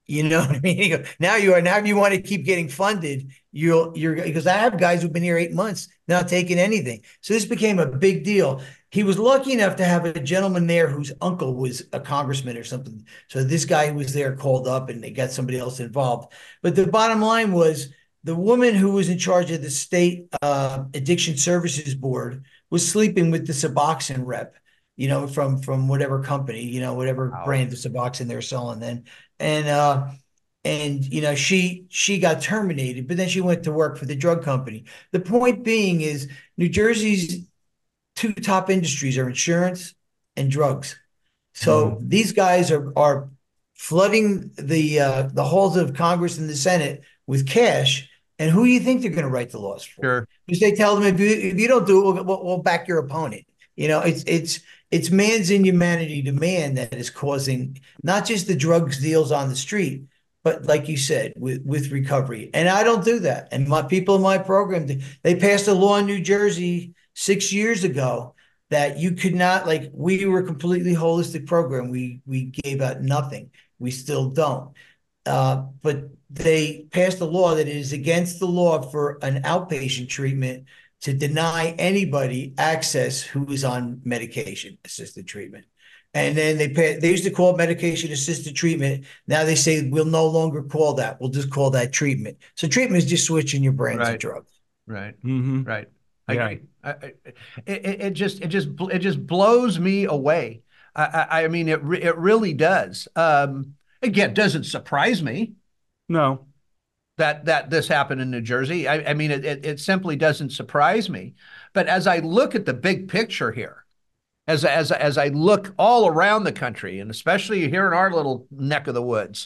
A: You know what I mean? He goes, now you are, now if you want to keep getting funded, you'll, you're, because I have guys who've been here eight months, not taking anything. So this became a big deal. He was lucky enough to have a gentleman there whose uncle was a congressman or something. So this guy who was there called up and they got somebody else involved. But the bottom line was the woman who was in charge of the state uh, addiction services board was sleeping with the Suboxone rep, you know, from from whatever company, you know, whatever wow. brand of Suboxone they're selling then. And uh, and you know, she she got terminated, but then she went to work for the drug company. The point being is New Jersey's two top industries are insurance and drugs. So mm. these guys are are flooding the uh, the halls of Congress and the Senate with cash. And who do you think they're going to write the laws for?
D: Sure.
A: Because they tell them if you if you don't do it, we'll, we'll back your opponent. You know, it's it's it's man's inhumanity to man that is causing not just the drugs deals on the street, but like you said, with with recovery. And I don't do that. And my people in my program, they passed a law in New Jersey six years ago that you could not, like, we were a completely holistic program. We we gave out nothing. We still don't. Uh, but they passed a law that it is against the law for an outpatient treatment to deny anybody access who is on medication assisted treatment. And then they pay, they used to call it medication assisted treatment. Now they say we'll no longer call that. We'll just call that treatment. So treatment is just switching your brands
D: right.
A: of drugs.
D: Right. Mm-hmm. Right. I yeah. agree. I, I, it, it just it just it just blows me away. I, I, I mean, it it really does. Um, again, doesn't surprise me.
C: No.
D: That that this happened in New Jersey. I, I mean, it, it it simply doesn't surprise me. But as I look at the big picture here, as as as I look all around the country, and especially here in our little neck of the woods,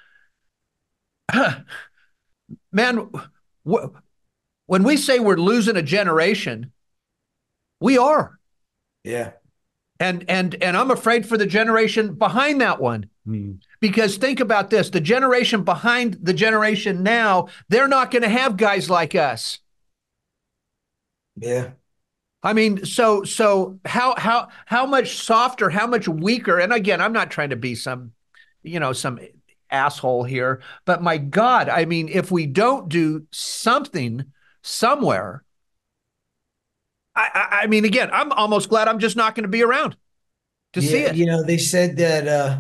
D: man, wh- when we say we're losing a generation, we are.
A: Yeah.
D: And and and I'm afraid for the generation behind that one. Mm. Because think about this, the generation behind the generation now, they're not going to have guys like us.
A: Yeah.
D: I mean, so so how how how much softer, how much weaker, and again, I'm not trying to be some, you know, some asshole here, but my God, I mean, if we don't do something somewhere, I, I, I mean, again, I'm almost glad I'm just not going to be around to
A: yeah,
D: see it.
A: You know, they said that uh,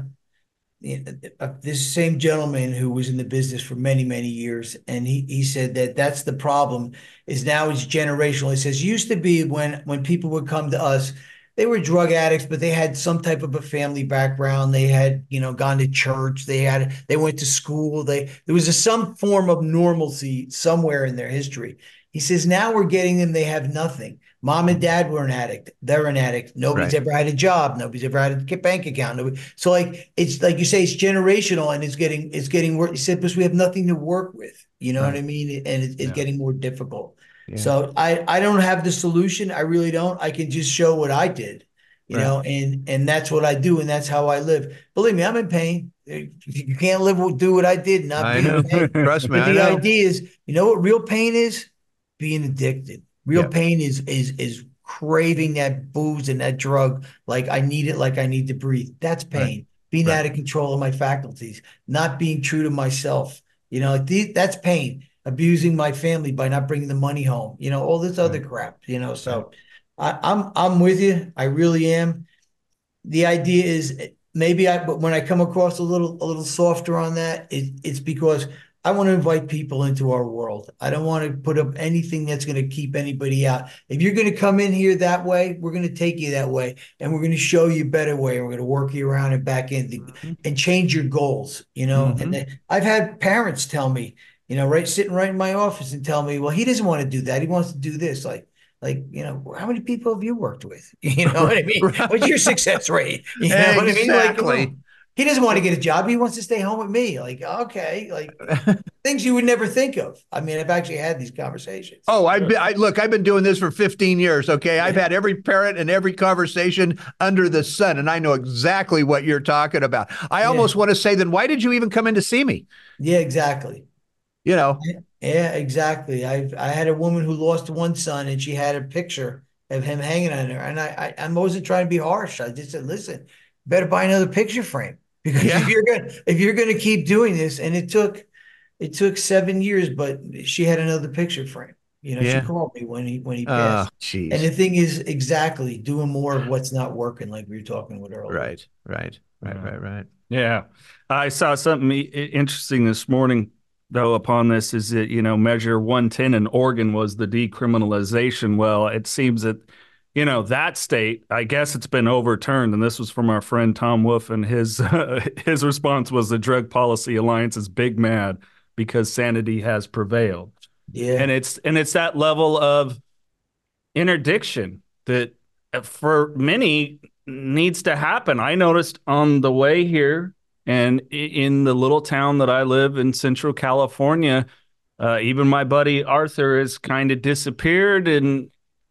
A: this same gentleman who was in the business for many, many years, and he, he said that that's the problem, is now it's generational. He says, used to be when, when people would come to us, they were drug addicts, but they had some type of a family background. They had, you know, gone to church. They had, they went to school. They, there was a, some form of normalcy somewhere in their history. He says, now we're getting them, they have nothing. Mom and dad were an addict. They're an addict. Nobody's right. ever had a job. Nobody's ever had a bank account. Nobody, so like, it's like you say, it's generational and it's getting, it's getting worse. He said, because we have nothing to work with, you know right. what I mean? And it, it's yeah. getting more difficult. Yeah. So I, I don't have the solution. I really don't. I can just show what I did, you right. know, and, and that's what I do. And that's how I live. Believe me, I'm in pain. You can't live, do what I did. Not
D: I know. Trust me.
A: But
D: I
A: the
D: know.
A: idea is, you know what real pain is? Being addicted. Real yeah. pain is is is craving that booze and that drug. Like I need it, like I need to breathe. That's pain. Right. Being right. out of control of my faculties, not being true to myself. You know, the, that's pain. Abusing my family by not bringing the money home. You know, all this other right. crap. You know, so right. I, I'm I'm with you. I really am. The idea is maybe I, but when I come across a little a little softer on that, it, it's because I want to invite people into our world. I don't want to put up anything that's going to keep anybody out. If you're going to come in here that way, we're going to take you that way, and we're going to show you a better way. And we're going to work you around and back in mm-hmm. and change your goals, you know? Mm-hmm. And then I've had parents tell me, you know, right, sitting right in my office and tell me, well, he doesn't want to do that. He wants to do this. Like, like, you know, how many people have you worked with? You know what I mean? What's your success rate? You know
D: exactly.
A: what I mean? Like, well, he doesn't want to get a job. He wants to stay home with me. Like, okay, like things you would never think of. I mean, I've actually had these conversations.
D: Oh, I've been, I look, I've been doing this for fifteen years. Okay. I've had every parent and every conversation under the sun, and I know exactly what you're talking about. I yeah. almost want to say, then why did you even come in to see me?
A: Yeah, exactly.
D: You know?
A: Yeah, exactly. I I had a woman who lost one son, and she had a picture of him hanging on her. And I, I, I wasn't trying to be harsh. I just said, listen, better buy another picture frame. because
D: Yeah.
A: if you're gonna if you're gonna keep doing this, and it took it took seven years, but she had another picture frame. You know, she
D: Yeah.
A: called me when he when he
D: Oh,
A: passed. And
D: geez.
A: the thing is, exactly doing more of what's not working, like we were talking with earlier.
D: Right, right, right, right, right.
C: Yeah. I saw something interesting this morning, though, upon this is that, you know, Measure one ten in Oregon was the decriminalization. Well, it seems that, you know, that state, I guess it's been overturned. And this was from our friend Tom Wolf, and his uh, his response was the Drug Policy Alliance is big mad because sanity has prevailed.
A: Yeah.
C: And it's and it's that level of interdiction that for many needs to happen. I noticed on the way here and in the little town that I live in Central California, uh, even my buddy Arthur has kind of disappeared. And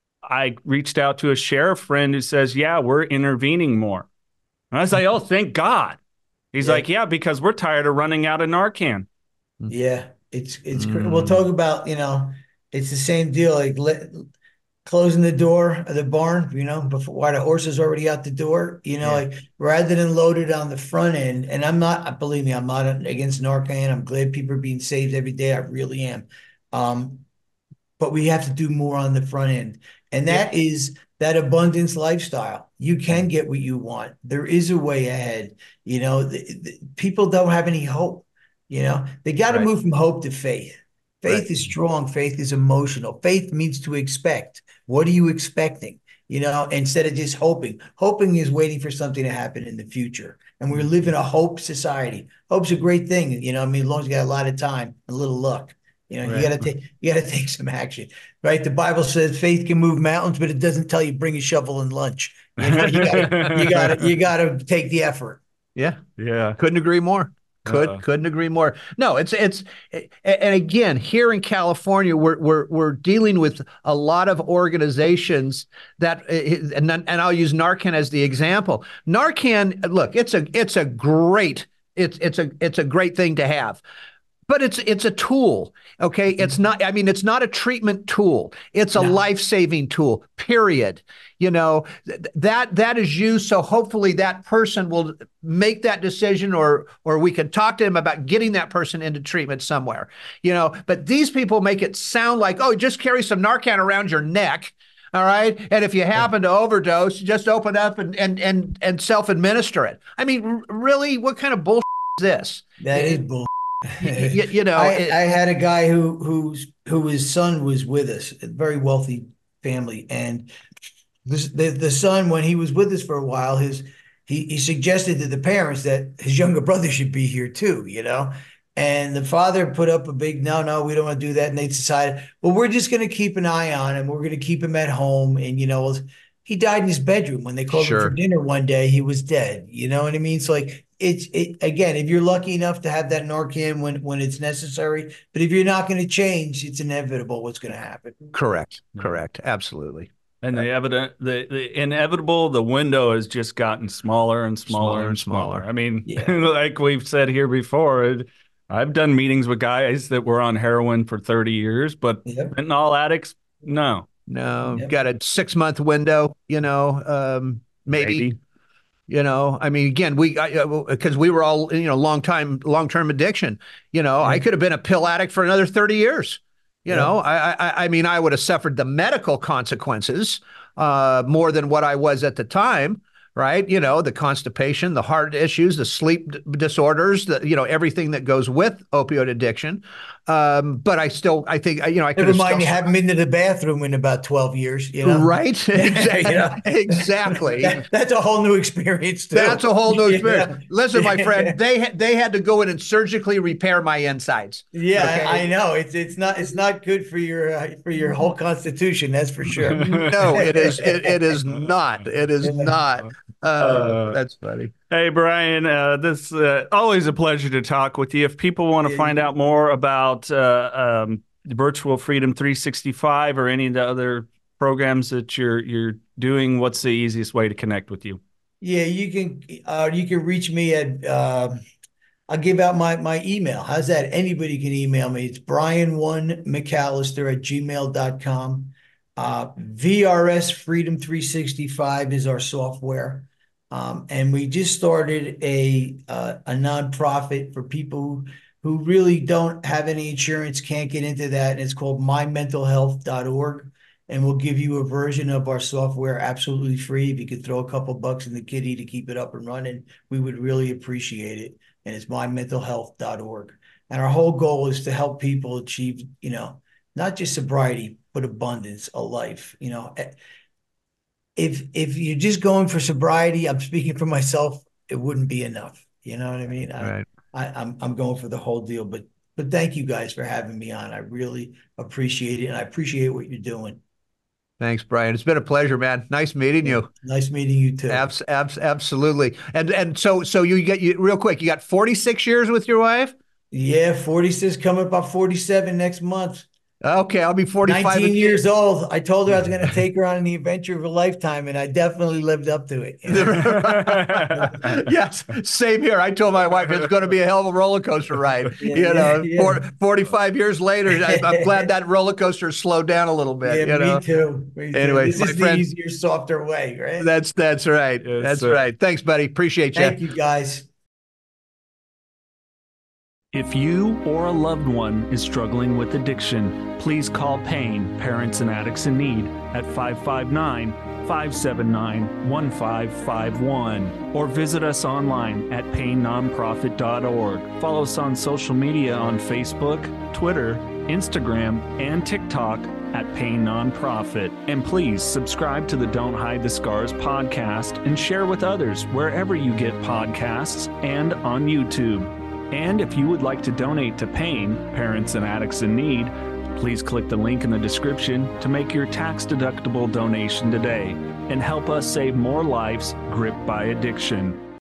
C: I reached out to a sheriff friend who says, yeah, we're intervening more. And I was like, oh, thank God. He's
A: Yeah.
C: like, yeah, because we're tired of running out of Narcan.
A: Yeah. It's, it's,
D: Mm.
A: we'll talk about, you know, it's the same deal. Like let, closing the door of the barn, you know, before while the horse is already out the door, you know,
D: Yeah.
A: like rather than load it on the front end. And I'm not, believe me, I'm not against Narcan. I'm glad people are being saved every day. I really am. Um, but we have to do more on the front end. And that
C: Yeah.
A: is that abundance lifestyle. You can get what you want. There is a way ahead. You know, the, the, people don't have any hope. You know, they got to
C: Right.
A: move from hope to faith. Faith
C: Right.
A: is strong. Faith is emotional. Faith means to expect. What are you expecting? You know, instead of just hoping. Hoping is waiting for something to happen in the future. And we live in a hope society. Hope's a great thing. You know, I mean, as long as you got a lot of time, a little luck. You know,
D: Right.
A: you got to take you got to take some action, right? The Bible says faith can move mountains, but it doesn't tell you bring a shovel and lunch. You know, you got you got to you got to take the effort.
D: Yeah.
C: Yeah.
D: Couldn't agree more. Could
C: Uh-oh.
D: couldn't agree more. No, it's it's and again, here in California, we're we're we're dealing with a lot of organizations that and and I'll use Narcan as the example. Narcan, look, it's a it's a great it's it's a it's a great thing to have. But it's it's a tool, okay? It's not, I mean, it's not a treatment tool. It's a
A: No.
D: life-saving tool, period. You know, th- that that is used so hopefully that person will make that decision, or or we can talk to him about getting that person into treatment somewhere. You know, but these people make it sound like, oh, just carry some Narcan around your neck. All right. And if you happen to overdose, just open up and and and, and self-administer it. I mean, r- really, what kind of bullshit is this?
A: That is bull.
D: you, you know,
A: I,
D: it,
A: I had a guy who who's who his son was with us, a very wealthy family, and this, the the son, when he was with us for a while, his he he suggested to the parents that his younger brother should be here too, you know. And the father put up a big no, no, we don't want to do that. And they decided, well, we're just going to keep an eye on him. We're going to keep him at home. And you know, he died in his bedroom when they called him
D: Sure.
A: for dinner one day. He was dead. You know what I mean? So like. It's it again, if you're lucky enough to have that Narcan when when it's necessary, but if you're not going to change, it's inevitable what's going to happen.
D: Correct. Correct. Absolutely.
C: And the evident, the, the inevitable, the window has just gotten smaller and smaller,
D: Smaller and
C: and smaller.
D: smaller.
C: I mean,
A: Yeah.
C: like we've said here before, it, I've done meetings with guys that were on heroin for thirty years, but
A: Yep.
C: fentanyl addicts, no.
D: No,
A: Yep.
D: got a six month window, you know, um, maybe,
C: Maybe.
D: you know, I mean, again, we, because we were all, you know, long time, long term addiction, you know, I
A: Yeah.
D: could have been a pill addict for another thirty years. You
A: Yeah.
D: know, I, I, I mean, I would have suffered the medical consequences uh, more than what I was at the time. Right. You know, the constipation, the heart issues, the sleep d- disorders, the, you know, everything that goes with opioid addiction. Um, but I still, I think, you know, I could
A: Never
D: have
A: mind,
D: still,
A: you haven't been to the bathroom in about twelve years, you know?
D: right? Exactly.
A: You know?
D: Exactly.
A: That- that's a whole new experience, too.
D: That's a whole new
A: You
D: experience.
A: know?
D: Listen, my friend, they ha- they had to go in and surgically repair my insides.
A: Yeah,
D: Okay.
A: I, I know. It's it's not it's not good for your uh, for your whole constitution, that's for sure.
D: No, it is. It, it is not. It is not. Uh,
C: Uh,
D: that's funny.
C: Hey, Brian, uh, this uh, always a pleasure to talk with you. If people want to
A: Yeah,
C: find
A: you-
C: out more about uh, um, Virtual Freedom three sixty-five or any of the other programs that you're you're doing, what's the easiest way to connect with you?
A: Yeah, you can uh you can reach me at uh, I'll give out my my email. How's that? Anybody can email me. It's Brian one McAllister at gmail dot com. Uh V R S Freedom three sixty-five is our software. Um, and we just started a uh, a nonprofit for people who, who really don't have any insurance, can't get into that. And it's called my mental health dot org. And we'll give you a version of our software absolutely free. If you could throw a couple bucks in the kitty to keep it up and running, we would really appreciate it. And it's my mental health dot org. And our whole goal is to help people achieve, you know, not just sobriety, but abundance, a life. You know, if if you're just going for sobriety, I'm speaking for myself, it wouldn't be enough. You know what I mean? I,
D: Right.
A: I, I'm I'm going for the whole deal. But but thank you guys for having me on. I really appreciate it, and I appreciate what you're doing.
D: Thanks, Brian. It's been a pleasure, man. Nice meeting you.
A: Nice meeting you too.
D: Abs, abs, absolutely. And and so so you get you real quick. You got forty-six years with your wife?
A: Yeah, forty-six, coming up about forty-seven next month.
D: Okay, I'll be forty-five.
A: nineteen years old. I told her I was going to take her on the adventure of a lifetime, and I definitely lived up to it.
D: Yes, same here. I told my wife it's going to be a hell of a roller coaster ride.
A: Yeah,
D: you know,
A: yeah, yeah.
D: For, forty-five years later, I, I'm glad that roller coaster slowed down a little bit.
A: Yeah,
D: you know?
A: me too. Me too.
D: Anyway,
A: this
D: my
A: is
D: friend-
A: the easier, softer way, right?
D: That's that's right.
C: Yes,
D: that's
C: sir.
D: right. Thanks, buddy. Appreciate you.
A: Thank you, guys.
E: If you or a loved one is struggling with addiction, please call PAIN, Parents and Addicts in Need, at five five nine, five seven nine, one five five one or visit us online at pain nonprofit dot org. Follow us on social media on Facebook, Twitter, Instagram, and TikTok at Pain Nonprofit. And please subscribe to the Don't Hide the Scars podcast and share with others wherever you get podcasts and on YouTube. And if you would like to donate to PAIN, Parents and Addicts in Need, please click the link in the description to make your tax-deductible donation today and help us save more lives gripped by addiction.